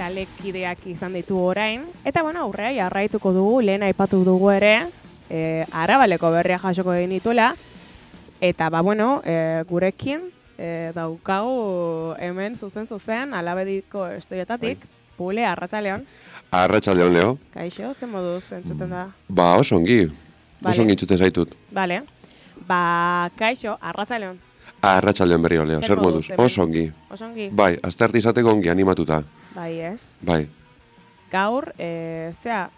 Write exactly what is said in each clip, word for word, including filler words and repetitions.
taldekideak izan ditu orain. Eta, bueno, aurrea jarraituko dugu, lehen aipatu dugu ere, e, Arabaleko berria jasoko egin dituela. Eta, ba, bueno, e, gurekin e, daukagu hemen zuzen-zuzen, Alabediko estoietatik, Pule, arratsaleon. Arratsaldeon, Leo. Kaixo, ze moduz entzuten da? Ba, oso ongi. Vale. Oso ongi entzuten zaitut. Bale. Ba, kaixo, arratsaleon. Arratsaldeon berrio, Leo. Zer moduz? Oso ongi. Oso ongi. Bai, astearte izateko ongi animatuta. Bai, ez. Bai. Gaur, e, zea,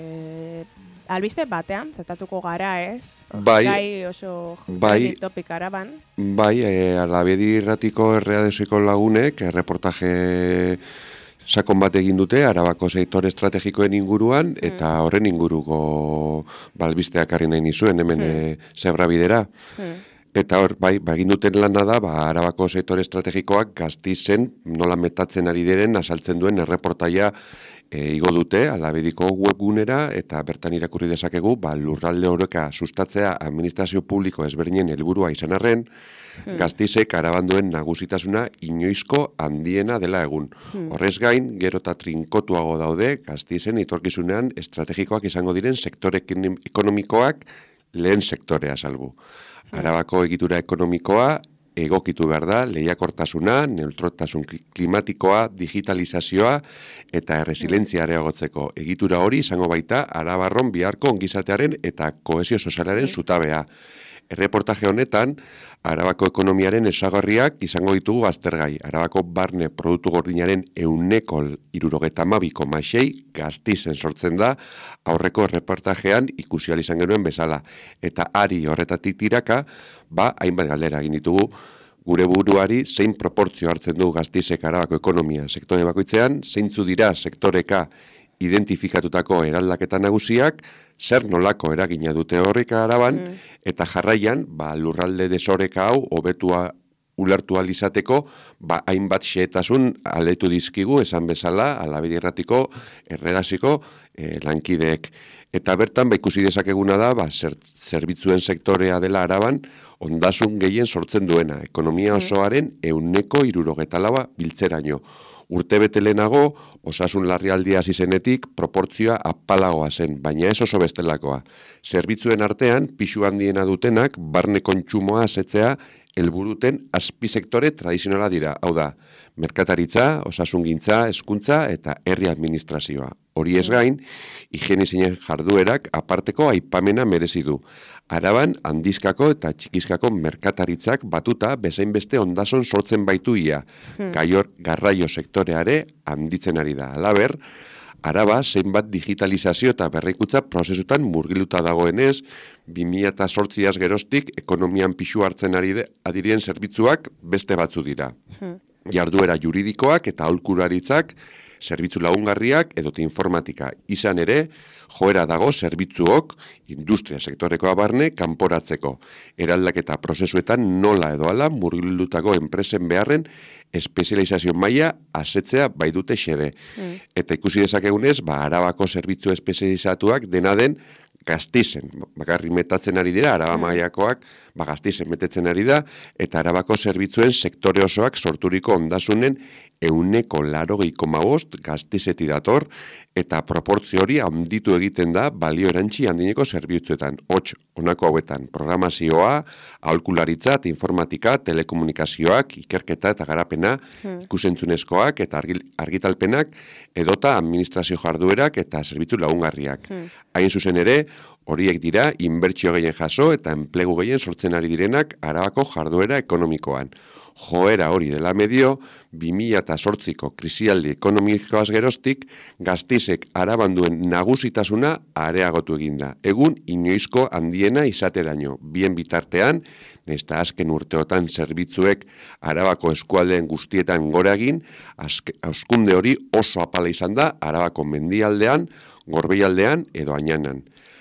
e, albiste batean, zetatuko gara, ez? Bai. Gai oso bai, topik araban. Bai, e, Alabedi irratiko erreadesiko lagunek, reportaje sakon bat egin dute, Arabako sektore estrategikoen inguruan, hmm. eta horren inguruko balbisteak harri nahi nizuen, hemen hmm. e, zebrabidera. Hmm. Eta hor, bai, ba, egin duten lana da, ba, Arabako sektore estrategikoak Gasteizen nola metatzen ari diren azaltzen duen erreportaia e, igo dute, Alabediko webgunera, eta bertan irakurri dezakegu, ba, lurralde oreka sustatzea administrazio publiko ezberdinen helburua izan arren, Hmm. Gasteizek Araban duen nagusitasuna inoizko handiena dela egun. Hmm. Horrez gain, gero eta trinkotuago daude Gasteizen etorkizunean estrategikoak izango diren sektore ekonomikoak lehen sektorea salbu. Hmm. Arabako egitura ekonomikoa egokitu behar da, lehiakortasuna, neutrotasun klimatikoa, digitalizazioa eta erresilientzia areagotzeko egitura hori izango baita Arabarron biharko ongizatearen eta kohesio sozialaren zutabea. Erreportaje honetan, Arabako ekonomiaren esagarriak izango ditugu aztergai. Arabako barne produktu gordinaren ehuneko hirurogeta hamabi koma sei Gasteizen sortzen da, aurreko erreportajean ikusi ahal izan genuen bezala. Eta ari horretatik tiraka, ba, hainbat galdera egin ditugu, gure buruari zein proportzio hartzen du Gasteizek Arabako ekonomia sektore bakoitzean, zeintzu dira sektoreka identifikatutako eraldaketa nagusiak, zer nolako eragina dute horreka Araban, mm. eta jarraian, ba, lurralde desoreka hau hobetua ulertu alizateko, ba, hainbat xehetasun aletu dizkigu, esan bezala, Alabedi irratiko erredaziko eh, lankideek. Eta bertan, ba, ikusi dezakeguna da, ba, zer, zerbitzuen sektorea dela Araban, ondasun gehien sortzen duena, ekonomia osoaren ehuneko hirurogeta laua biltzeraino. Urte bete lehenago, osasun larrialdia hasi zenetik proportzioa apalagoa zen, baina ez oso bestelakoa. Zerbitzuen artean, pisu handiena dutenak, barne kontsumoa asetzea helburuten azpisektore tradizionala dira. Hau da, merkataritza, osasungintza, hezkuntza eta herri administrazioa. Hori ez gain, higienizinen jarduerak aparteko aipamena merezi du. Araban, handizkako eta txikizkako merkataritzak batuta bezain beste ondason sortzen baitu ia. Hmm. Gaior garraio sektoreare handitzen ari da. Halaber, Araba zeinbat digitalizazio eta berrikutza prozesutan murgiluta dagoenez, bi mila zortziaz geroztik ekonomian pisu hartzen ari adirien zerbitzuak beste batzu dira. Hmm. Jarduera juridikoak eta aholkularitzak, zerbitzu lagungarriak edota informatika izan ere, joera dago zerbitzuok industria sektorekoa barne kanporatzeko. Eraldaketa prozesuetan nola edo ala murgildutako enpresen beharren espezializazio maila asetzea bai dute xede. Mm. Eta ikusi dezakegunez, ba, Arabako zerbitzu espezializatuak dena den Gasteizen, bakarri metatzen ari dira, Araba mailakoak, ba, Gasteizen metetzen ari da, eta Arabako zerbitzuen sektore osoak sorturiko ondasunen ehuneko laurogei koma bost Gasteizetik dator, eta proportzio hori handitu egiten da balio erantzi handineko zerbitzuetan. Hots, honako hauetan, programazioa, aholkularitza, informatika, telekomunikazioak, ikerketa eta garapena, hmm. ikusentzunezkoak eta argitalpenak, edota administrazio jarduerak eta zerbitzu lagungarriak. Hmm. Hain zuzen ere, horiek dira inbertsio gehien jaso eta enplegu gehien sortzen ari direnak Arabako jarduera ekonomikoan. Joera hori dela medio, bi mila zortziko krisialdi ekonomikoaz geroztik, Gasteizek Araban duen nagusitasuna areagotu eginda. Egun inoizko handiena izateraino. Bien bitartean, nesta azken urteotan zerbitzuek Arabako eskualdeen guztietan gora egin, hauskunde hori oso apala izan da Arabako mendialdean, gorbeialdean edo ainanan.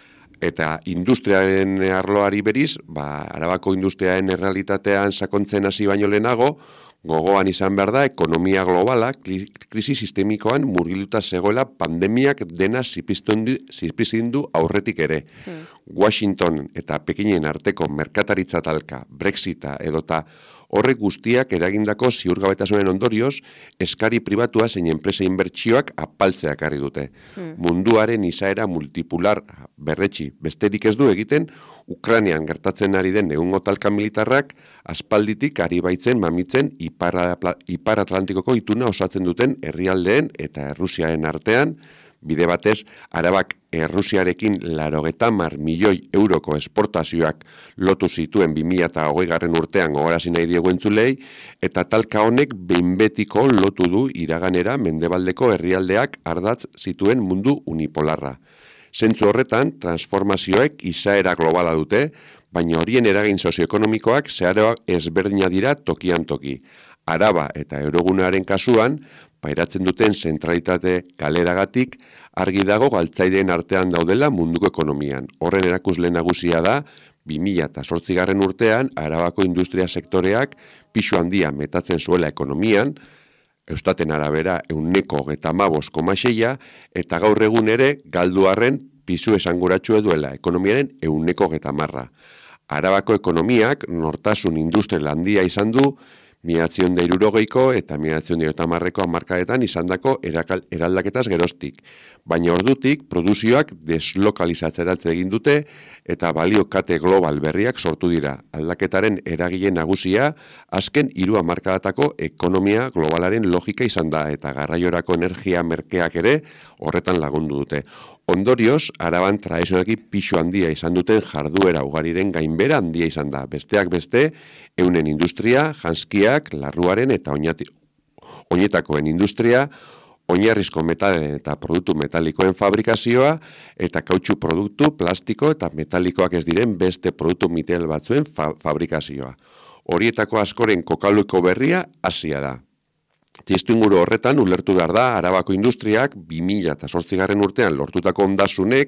Eta industriaren arloari beriz, ba, Arabako industriaren errealitatean sakontzen hasi baino lehenago, Gogoan izan behar da, ekonomia globala krisi sistemikoan murgiluta zegoela pandemiak dena zipiztindu aurretik ere. Hmm. Washington eta Pekinen arteko merkataritza talka, Brexita edota horrek guztiak eragindako ziurgabetasunen ondorioz, eskari pribatua zein enpresa inbertsioak apaltzeak ari dute. Hmm. Munduaren izaera multipolar berretsi besterik ez du egiten, Ukrainian gertatzen ari den egungo talka militarrak aspalditik ari baitzen mamitzen Ipar, Ipar Atlantikoko ituna osatzen duten herrialdeen eta Errusiaren artean, bide batez, Arabak Errusiarekin larogeta mar milioi euroko esportazioak lotu zituen bi mila hogeigarren urtean gogarazi nahi diegu entzulei, eta talka honek behin betiko lotu du iraganera mendebaldeko herrialdeak ardatz zituen mundu unipolarra. Zentzu horretan, transformazioek izaera globala dute, baina horien eragin sozioekonomikoak zeharoak ezberdina dira tokian toki. Araba eta Eurogunearen kasuan, pairatzen duten zentralitate galeragatik, argi dago galtzaideen artean daudela munduko ekonomian. Horren erakusle nagusia da, bi mila zortzigarren urtean, Arabako industria sektoreak pisu handia metatzen zuela ekonomian, Eustaten arabera ehuneko hogeita hamabost koma seia, eta gaur egun ere galduarren pisu esanguratsu duela ekonomiaren ehuneko hogeita hamarra. Arabako ekonomiak nortasun industrial handia izan du, mila bederatziehun eta hirurogeiko eta mila bederatziehun eta hirurogeita hamarreko hamarkadetan izandako eraldaketaz geroztik. Baina ordutik, produzioak deslokalizatzeratze egin dute eta balio kate global berriak sortu dira. Aldaketaren eragile nagusia, azken hiru hamarkadatako ekonomia globalaren logika izan da eta garraiorako energia merkeak ere horretan lagundu dute. Ondorioz, Araban tradizionalki pisu handia izan duten jarduera ugariren gainbera handia izan da. Besteak beste, eunen industria, janskiak, larruaren eta oinetakoen industria, oinarrizko metalen eta produktu metalikoen fabrikazioa, eta kautxu produktu, plastiko eta metalikoak ez diren beste produktu mitel batzuen fa fabrikazioa. Horietako askoren kokaluko berria hasia da. Testuinguru horretan ulertu behar da Arabako industriak bi mila zortzigarren urtean lortutako ondasunek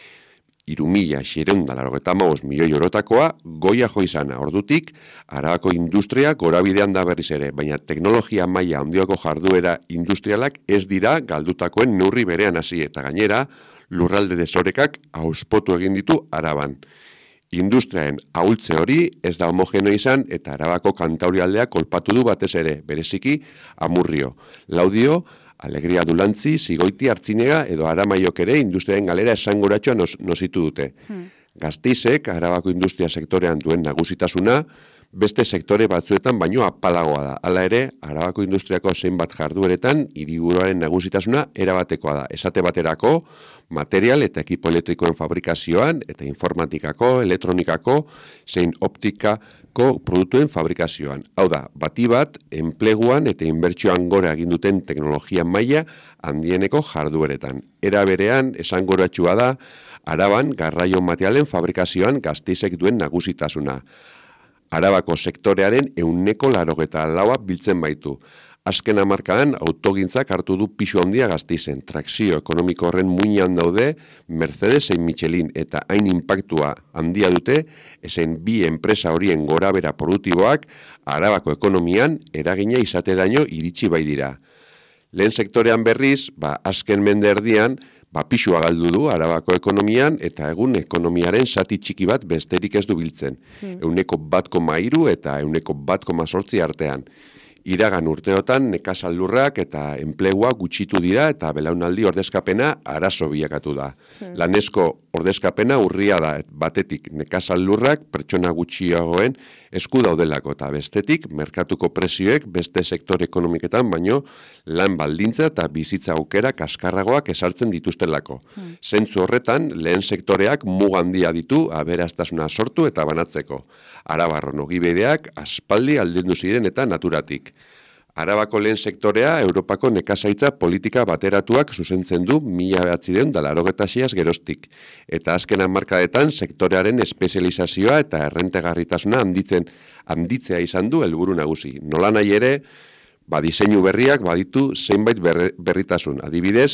hiru mila seiehun eta laurogeita hamabost milioi eurotakoa goia jo izana. Ordutik Arabako industria gorabidean da berriz ere, baina teknologia maila handioko jarduera industrialak ez dira galdutakoen neurri berean hasi eta gainera lurralde desorekak auspotu egin ditu Araban. Industriaen ahultze hori ez da homogeno izan eta Arabako kantaurialdea kolpatu du batez ere, bereziki Amurrio. Laudio, Alegria Dulantzi, Zigoiti, Artzinega edo Aramaiok ere industriaren galera esangoratxoa nos, nositu dute. Hmm. Gazteizek Arabako industria sektorean duen nagusitasuna, beste sektore batzuetan baino apalagoa da. Hala ere, Arabako industriako zenbat jardueretan hiriburuaren nagusitasuna erabatekoa da. Esate baterako, material eta ekipo elektrikoen fabrikazioan eta informatikako, elektronikako, zein optikako produktuen fabrikazioan. Hau da, bati bat, enpleguan eta inbertsioan gora egin duten teknologia maila handieneko jardueretan. Era berean, esangoratsua da, Araban garraio materialen fabrikazioan Gasteizek duen nagusitasuna. Arabako sektorearen ehuneko laurogeita laua biltzen baitu. Azken hamarkadan autogintzak hartu du pisu handia Gasteizen. Trakzio ekonomiko horren muinean daude Mercedes zein Michelin eta hain inpaktua handia dute ezen bi enpresa horien gorabera produktiboak Arabako ekonomian eragina izateraino iritsi bai dira. Lehen sektorean berriz, ba, azken mende erdian, ba, pisua galdu du Arabako ekonomian eta egun ekonomiaren zati txiki bat besterik ez du biltzen. Hmm. Euneko bat koma hiru eta euneko bat koma zortzi artean. Iragan urteotan nekazal-lurrak eta enplegua gutxitu dira eta belaunaldi ordezkapena arazo bilakatu da. Hmm. Lanesko ordezkapena urria da batetik nekazal-lurrak pertsona gutxiagoen esku daudelako eta bestetik merkatuko prezioek beste sektore ekonomiketan baino lan baldintza eta bizitza aukera kaskarragoak esartzen dituztelako. Hmm. Zentzu horretan lehen sektoreak muga handia ditu aberastasuna sortu eta banatzeko. Arabarron ogibideak aspaldi aldendu ziren eta naturatik. Arabako lehen sektorea Europako nekazaritza politika bateratuak zuzentzen du mila bederatziehun eta laurogeita seiaz geroztik. Eta azken hamarkadetan sektorearen espezializazioa eta errentegarritasuna handitzen handitzea izan du helburu nagusi. Nolanahi ere, ba diseinu berriak baditu zeinbait berritasun. Adibidez,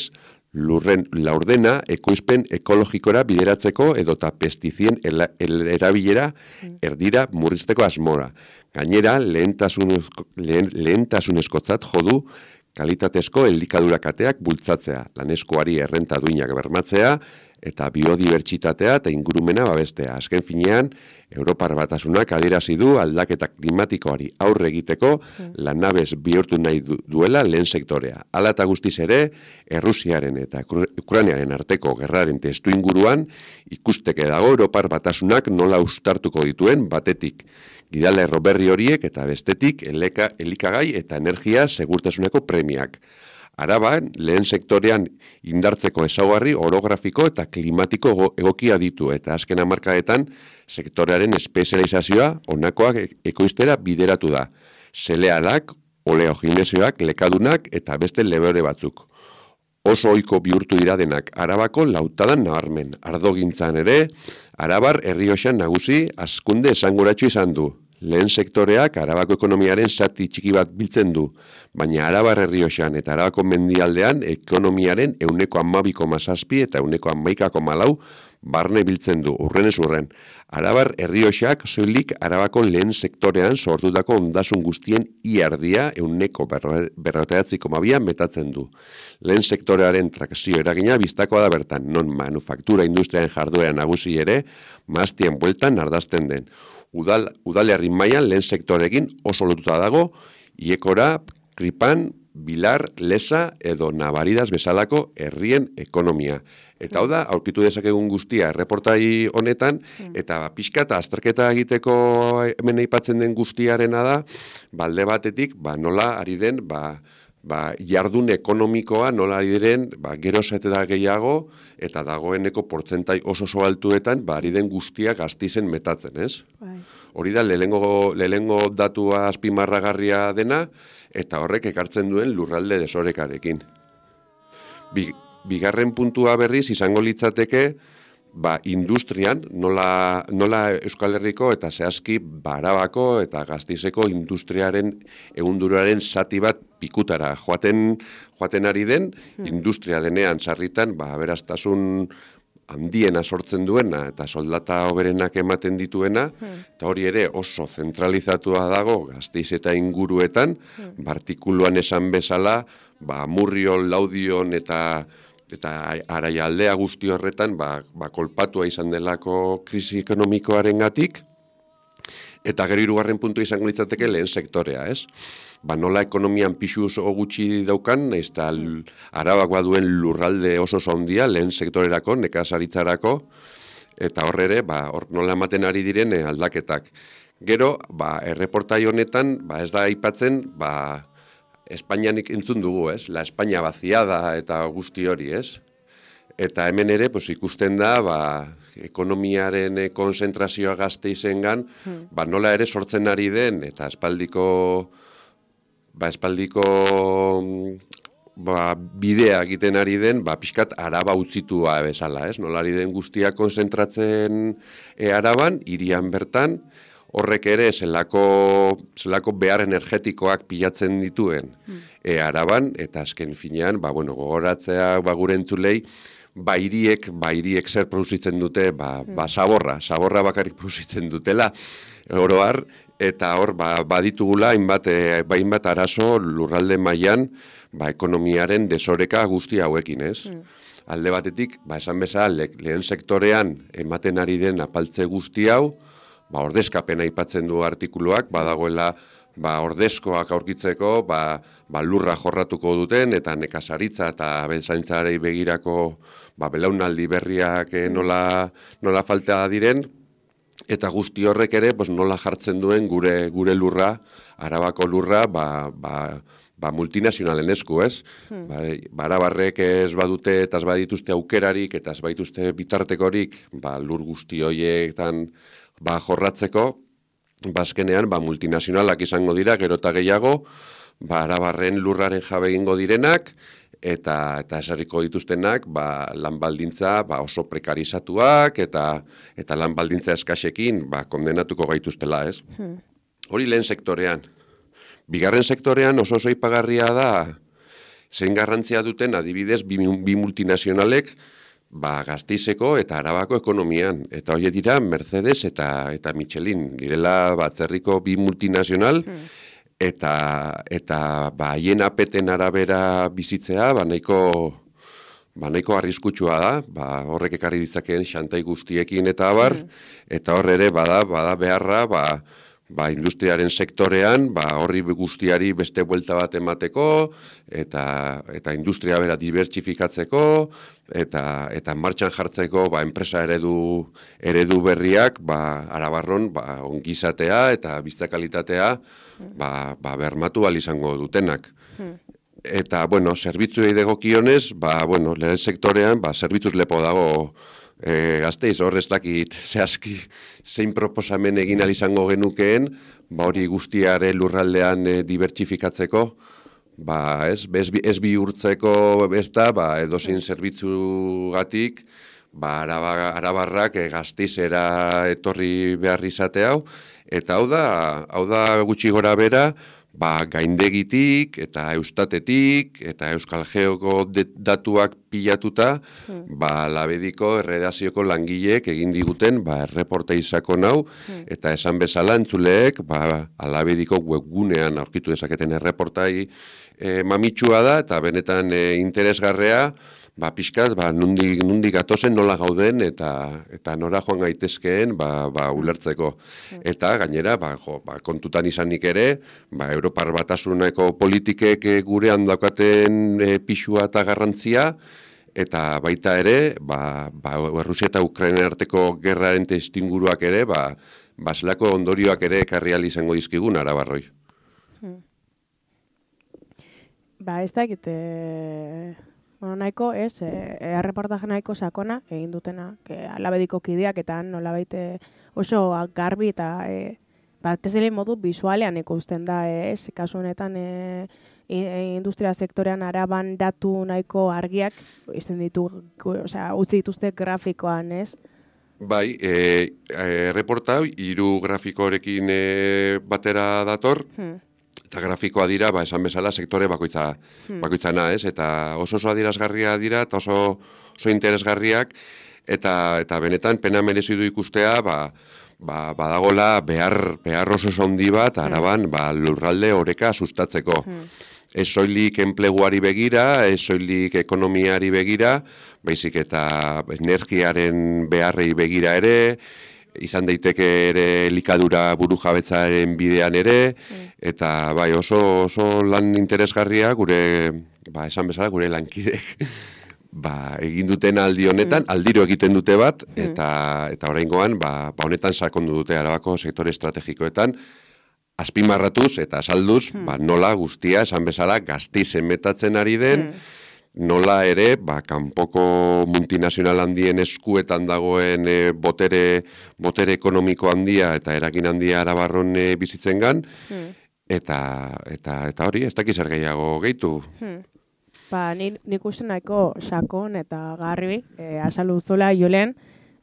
lurren laurdena ekoizpen ekologikora bideratzeko edota pestizien erabilera erdira murrizteko asmora. Gainera, lehentasunezko, lehen, lehentasunezkotzat jodu kalitatezko elikadura kateak bultzatzea, laneskoari errenta duinak bermatzea, eta biodibertsitatea eta ingurumena babestea. Azken finean, Europar Batasunak adierazi du aldaketa klimatikoari aurre egiteko lanabez bihurtu nahi duela lehen sektorea. Hala eta guztiz ere, Errusiaren eta Ukrainaren arteko gerraren testu inguruan ikusteke dago Europar Batasunak nola ustartuko dituen batetik gidalerro berri horiek eta bestetik eleka, elikagai eta energia segurtasuneko premiak. Araban, lehen sektorean indartzeko ezaugarri orografiko eta klimatiko egokia ditu eta azken hamarkadetan sektorearen espezializazioa honakoak ekoiztera bideratu da. Zerealak, oleoginesioak, lekadunak eta beste lebore batzuk. Oso ohiko bihurtu dira denak Arabako lautadan nabarmen. Ardogintzan ere, Arabar Errioxan nagusi hazkunde esanguratsu izan du. Lehen sektoreak Arabako ekonomiaren zati txiki bat biltzen du, baina Arabar Errioxan eta Arabako mendialdean ekonomiaren ehuneko hamabi koma zazpi eta ehuneko hamaika koma lau barne biltzen du, urrenez urren. Arabar Errioxak soilik Arabako lehen sektorean sortutako ondasun guztien iardia ehuneko berrogeita koma bian betatzen du. Lehen sektorearen trakzio eragina biztakoa da bertan, non manufaktura industriaren jarduera nagusi ere, maztien bueltan ardazten den. Udal, udalerri mailan lehen sektorekin oso lotuta dago, Iekora, Kripan, Bilar, Leza edo Nabaridas bezalako herrien ekonomia. Eta hau da, aurkitu dezakegun guztia erreportai honetan, eta pixka eta azterketa egiteko hemen aipatzen den guztiarena da, balde batetik, ba, nola ari den, ba, ba, jardun ekonomikoa nola ari diren, ba, geroz eta gehiago, eta dagoeneko portzentai oso oso altuetan, ba, ari den guztia Gasteizen metatzen, ez? Bai. Hori da, lehengo, lehengo datua azpimarragarria dena, eta horrek ekartzen duen lurralde desorekarekin. Bi, bigarren puntua berriz izango litzateke, ba, industrian, nola, nola Euskal Herriko eta zehazki Arabako eta Gasteizeko industriaren ehunduraren zati bat pikutara joaten, joaten ari den, hmm. industria denean sarritan, ba, beraztasun handiena sortzen duena eta soldata hoberenak ematen dituena, hmm. eta hori ere oso zentralizatua dago Gasteiz eta inguruetan, hmm. artikuluan esan bezala, ba, Murrion, Laudion eta eta Araialdea guzti horretan ba, ba, kolpatua izan delako krisi ekonomikoarengatik, eta gero hirugarren puntu izango litzateke lehen sektorea, ez? Ba, nola ekonomian pixu oso gutxi daukan, ez da Arabak baduen lurralde oso handia lehen sektorerako, nekazaritzarako, eta horre ere, ba, hor nola ematen ari diren aldaketak. Gero, ba, erreportai honetan, ba, ez da aipatzen, ba, Espainianik entzun dugu, ez? La Espainia vaziada eta guzti hori, ez? Eta hemen ere, pues, ikusten da, ba, ekonomiaren konzentrazioa Gasteizengan, hmm. ba, nola ere sortzen ari den, eta espaldiko, ba, espaldiko ba, bidea egiten ari den, ba, pixkat Araba utzitua bezala, ez? Nola ari den guztia konzentratzen e, Araban, hirian bertan, horrek ere zelako, zelako behar energetikoak pilatzen dituen mm. e, Araban, eta azken finean, ba, bueno, gogoratzea ba, gure entzulei, ba, hiriek, ba, hiriek zer produzitzen dute, ba, mm. ba, saborra, saborra bakarrik produzitzen dutela, oroar, eta hor, ba, baditugula, hainbat, e, ba, hainbat arazo lurralde mailan, ba, ekonomiaren desoreka guzti hauekin, ez? Mm. Alde batetik, ba, esan bezala, le, lehen sektorean ematen ari den apaltze guzti hau, ba, ordezkapena aipatzen du artikuluak, badagoela ba, ordezkoak aurkitzeko, ba, ba, lurra jorratuko duten, eta nekazaritza eta benzaintzarei begirako ba, belaunaldi berriak nola, nola falta diren, eta guzti horrek ere pues, nola jartzen duen gure gure lurra, Arabako lurra, ba, ba, ba multinazionalen esku, ez? Hmm. Ba, Arabarrek ez badute eta ez badituzte aukerarik, eta ez badituzte bitartekorik, ba, lur guzti horietan ba, jorratzeko, bazkenean ba, multinazionalak izango dira, gero eta gehiago, ba, Arabarren lurraren jabe egingo direnak, eta eta esarriko dituztenak ba, lan baldintza ba, oso prekarizatuak, eta eta lan baldintza eskasekin ba, kondenatuko gaituztela, ez? Hmm. Hori lehen sektorean. Bigarren sektorean oso oso ipagarria da zein garrantzia duten adibidez bi, bi multinazionalek ba, Gasteizeko eta Arabako ekonomian. Eta horiek dira Mercedes eta eta Michelin. Direla batzerriko bi multinazional, hmm. eta, eta ba, haien apeten arabera bizitzea, ba, nahiko, ba, nahiko arriskutsua da, ba, horrek ekarri ditzakeen xantai guztiekin eta abar, hmm. eta hor ere bada, bada beharra, ba, ba, industriaren sektorean, ba, horri guztiari beste buelta bat emateko, eta, eta industria bera dibertsifikatzeko, eta, eta martxan jartzeko ba, enpresa eredu, eredu berriak ba, Arabarron ba, ongizatea eta bizitza kalitatea ba, ba, bermatu ahal izango dutenak. Hmm. Eta, bueno, zerbitzuei dagokionez, ba, bueno, lehen sektorean, ba, zerbitzuz lepo dago E, Gasteiz, hor ez dakit zehazki zein proposamen egin izango genukeen, ba hori guztiare lurraldean e, dibertsifikatzeko, ba ez, ez, ez bihurtzeko ez da, ba edozein zerbitzugatik, ba araba, arabarrak e, Gasteizera etorri behar izate hau, eta hau da, hau da gutxi gora bera, ba, gaindegitik eta eustatetik eta Euskal Geoko datuak pilatuta, hmm. ba, labediko erredazioko langileek egin diguten ba, erreporta izako nau, hmm. eta esan bezala entzuleek ba, labediko webgunean aurkitu dezaketen erreportai e, mamitsua da, eta benetan e, interesgarrea, ba, pixkat, ba, nundi, nundi gatozen nola gauden eta eta nora joan gaitezkeen ba, ba, ulertzeko. Eta gainera, ba, jo, ba, kontutan izanik ere, ba, Europar Batasuneko politikek gurean daukaten e, pixua eta garrantzia, eta baita ere, ba, ba, Errusia eta Ukraina arteko gerraren testinguruak ere, ba, ba, zelako ondorioak ere ekarri ahal izango dizkigun Arabarroi. Hmm. Ba, ez da egite... Bueno, nahiko, ez, e, erreportaje nahiko sakona egin dutena, que alabediko kideak eta nolabait oso garbi eta e, batez ere modu bisualean ikusten da, e, ez, kasu honetan e, industria sektorean Araban datu nahiko argiak izten ditu, osea, utzi dituzte grafikoan, ez? Bai, e, e, erreporta hiru grafikorekin e, batera dator. Hmm. Eta grafikoa dira, ba, esan bezala, sektore bakoitza, hmm. bakoitzana, ez? Eta oso oso adierazgarria dira, eta oso, oso interesgarriak, eta, eta benetan pena merezi du ikustea, ba, ba, badagola behar, behar oso handi bat, Araban, hmm. ba, lurralde oreka sustatzeko. Hmm. Ez soilik enpleguari begira, ez soilik ekonomiari begira, baizik eta energiaren beharrei begira ere, izan daiteke ere elikadura burujabetzaren bidean ere, mm. eta bai oso, oso lan interesgarria gure, ba, esan bezala, gure lankidek ba, egin duten aldi honetan, mm. aldiro egiten dute bat, mm. eta, eta oraingoan ba, ba honetan sakondu dute Arabako sektore estrategikoetan, azpimarratuz eta salduz, mm. ba, nola guztia, esan bezala, Gasteizen metatzen ari den, mm. nola ere, ba, kanpoko multinazional handien eskuetan dagoen e, botere, botere ekonomiko handia eta eragin handia Arabarron e, bizitzen gan, hmm. eta, eta, eta hori, ez dakiz zer gehiago gehitu. Hmm. Ba, nik, nik uste nahiko sakon eta garbi, e, azaldu zula Julen,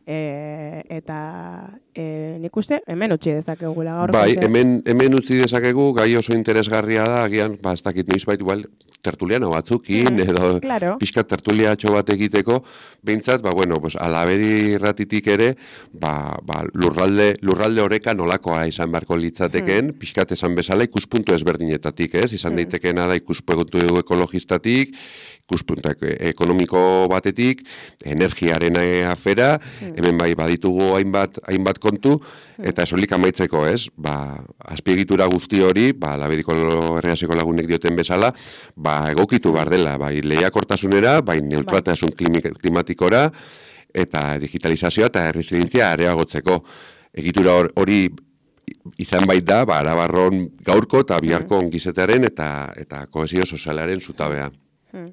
e, eta e, nik uste hemen utzi dezakegu gaur. Bai, hemen, hemen utzi dezakegu, gai oso interesgarria da, agian, ba, ez dakit noiz bait, igual, tertuliano batzukin, mm, edo claro. pixka tertuliatxo bat egiteko, behintzat, ba, bueno, pues, alabedi ratitik ere, ba, ba, lurralde, lurralde oreka nolakoa izan beharko litzateken, mm. pixkat esan bezala ikuspuntu ezberdinetatik, ez? Izan mm. daitekena da ikuspuntu ekologistatik, ikuspuntu ekonomiko batetik, energiaren afera, mm. hemen bai baditugu hainbat, hainbat kontu, eta esolik amaitzeko, ez? Ba, azpiegitura guzti hori, ba, labediko erreaziko lagunek dioten bezala, ba, egokitu behar dela, bai lehiakortasunera, bai neutraltasun klimatikora, eta digitalizazioa eta erresilientzia areagotzeko. Egitura hori izan bait da, ba, Arabarron gaurko eta biharko ongizetearen eta, eta kohesio sozialaren zutabea. Hmm.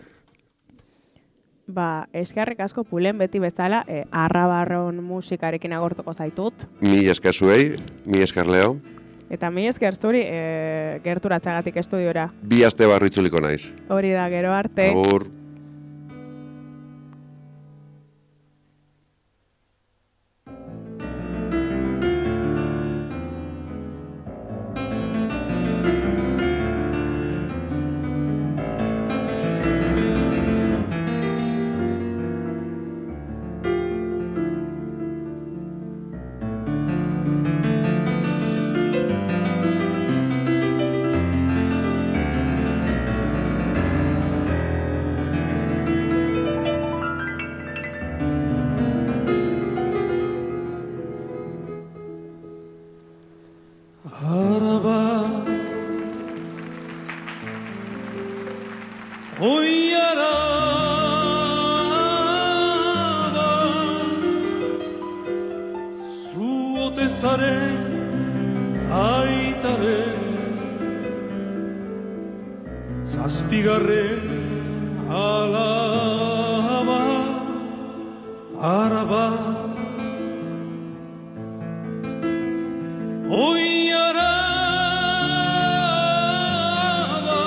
Ba, eskerrik asko Pulen beti bezala, e, Arabarron musikarekin agortuko zaitut. Mi esker zuei, mi esker Leo. Eta mi esker zuri e, gerturatzagatik estudiora. Bi aste barru itzuliko naiz. Hori da, gero arte. Agur. Araba Oi araba Zu ote zaren aitaren Zazpigarren alaba Araba Oi araba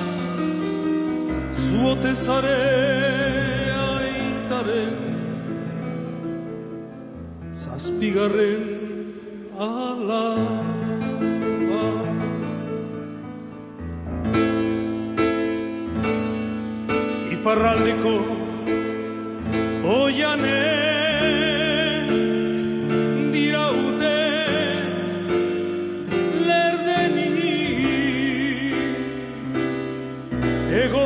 Zu ote zare aitaren Zazpigarren alaba Iparraldeko oianek diraute lerdenik ego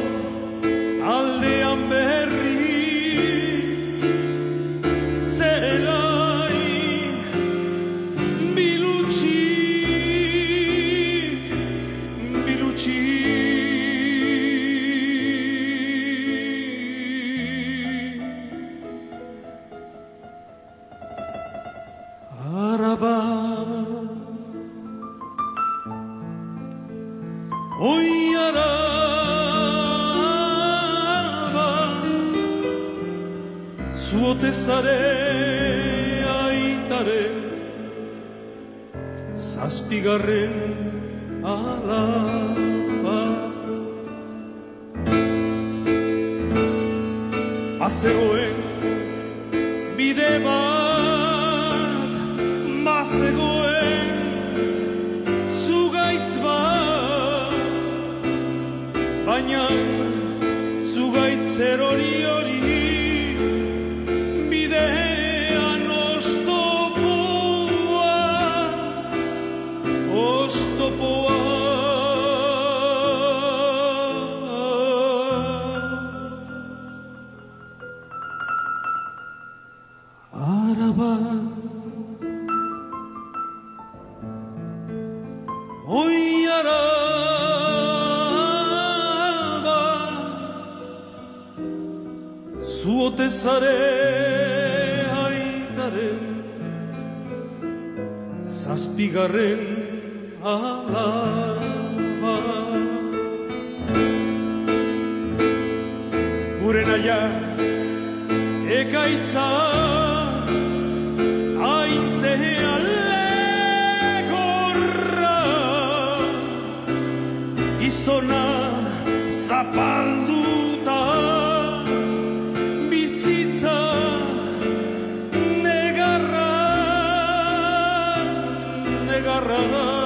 aldean berriz zelai bilutxik bilutxik Araba Oi araba Zu ote zare aitaren Zazpigarren alaba Bazegoen bide bat Bazegoen zugaitz bat Baina zugaitz erori hori Bidean oztopoa Oztopoa Araba Oi araba Zu ote zare aitaren Zazpigarren alaba Gure naia ekaitza Aizea legorra Gizona zapalduta Bizitza negarra Negarra